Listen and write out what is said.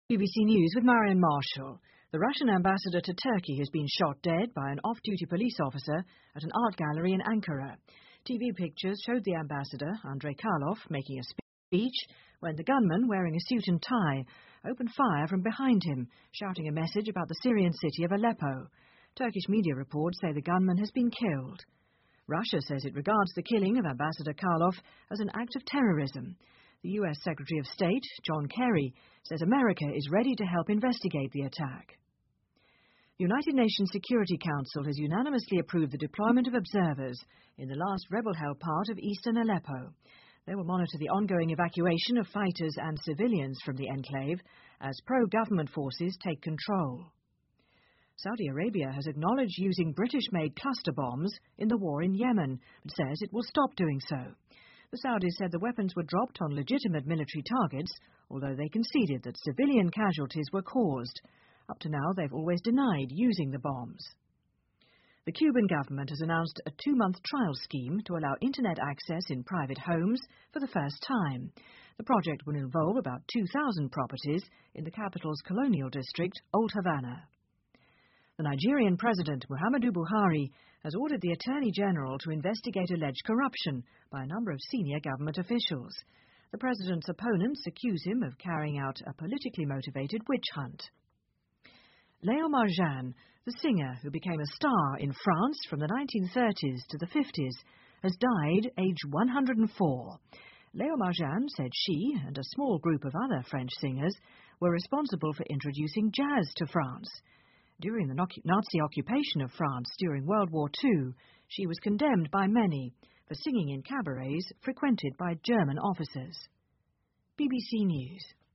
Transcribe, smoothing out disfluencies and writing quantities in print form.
BBC News with Marion Marshall. The Russian ambassador to Turkey has been shot dead by an off-duty police officer at an art gallery in Ankara. TV pictures showed the ambassador, Andrei Karlov, making a speech when the gunman, wearing a suit and tie, opened fire from behind him, shouting a message about the Syrian city of Aleppo. Turkish media reports say the gunman has been killed. Russia says it regards the killing of Ambassador Karlov as an act of terrorism. The U.S. Secretary of State, John Kerry, says America is ready to help investigate the attack. The United Nations Security Council has unanimously approved the deployment of observers in the last rebel-held part of eastern Aleppo. They will monitor the ongoing evacuation of fighters and civilians from the enclave as pro-government forces take control. Saudi Arabia has acknowledged using British-made cluster bombs in the war in Yemen, but says it will stop doing so. The Saudis said the weapons were dropped on legitimate military targets, although they conceded that civilian casualties were caused. Up to now, they've always denied using the bombs. The Cuban government has announced a 2-month trial scheme to allow internet access in private homes for the first time. The project will involve about 2,000 properties in the capital's colonial district, Old Havana. The Nigerian president, Muhammadu Buhari, has ordered the Attorney General to investigate alleged corruption by a number of senior government officials. The president's opponents accuse him of carrying out a politically motivated witch hunt. Léo Marjan, the singer who became a star in France from the 1930s to the 50s, has died aged 104. Léo Marjan said she and a small group of other French singers were responsible for introducing jazz to France. During the Nazi occupation of France during World War II, she was condemned by many for singing in cabarets frequented by German officers. BBC News.